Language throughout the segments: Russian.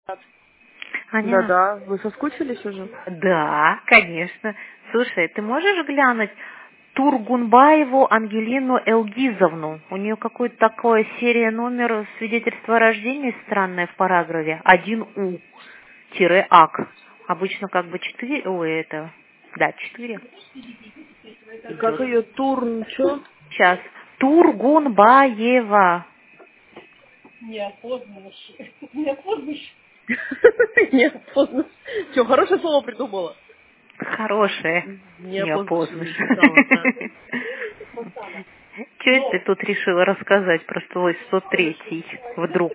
Аня, Да-да, вы соскучились уже? да, конечно. Слушай, ты можешь глянуть Тургунбаеву Ангелину Элгизовну? У нее какой-то такой серия номер свидетельства о рождении странное в параграфе 1У-ак. Обычно как бы 4, ой, это, да, 4 Как идет. ее Турн, чё? Сейчас. Тургунбаева. Неопознанный. Неопознанный. Неопознанный. Чё, хорошее слово придумала? Хорошая. Не Неопознанный опознаешь. написала, да. Что это ты тут решила рассказать про свой 103-й вдруг?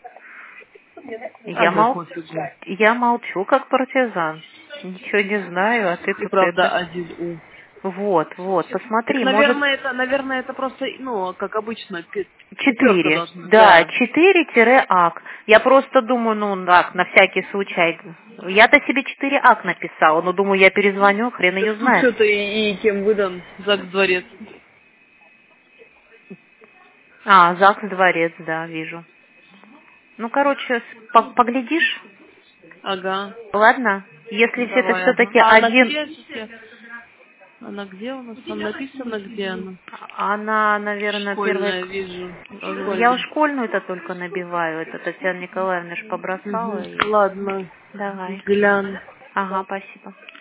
А мне пофигу. Я молчу, как партизан. Ничего не знаю, а ты И тут правда это... 1У. Вот, Так, посмотри, может... наверное, это просто, ну, как обычно, пятерка 4, должна, да, да. 4-ак. Я просто думаю, ну, так, на всякий случай. Я-то себе 4-ак написала, но думаю, я перезвоню, хрен ее Так тут знает. что-то и кем выдан ЗАГС-дворец. А, ЗАГС-дворец, да, вижу. Ну, короче, поглядишь, Ага. ладно? Если это Давай, ага. все-таки А она один... где сейчас? Она где у нас? Там написано, где она. Она, наверное, первая... Школьная, вижу. Я Школьная. школьную-то только набиваю. Это Татьяна Николаевна ж побросала. Угу. И... Ладно. Давай. Гляну. Ага, спасибо.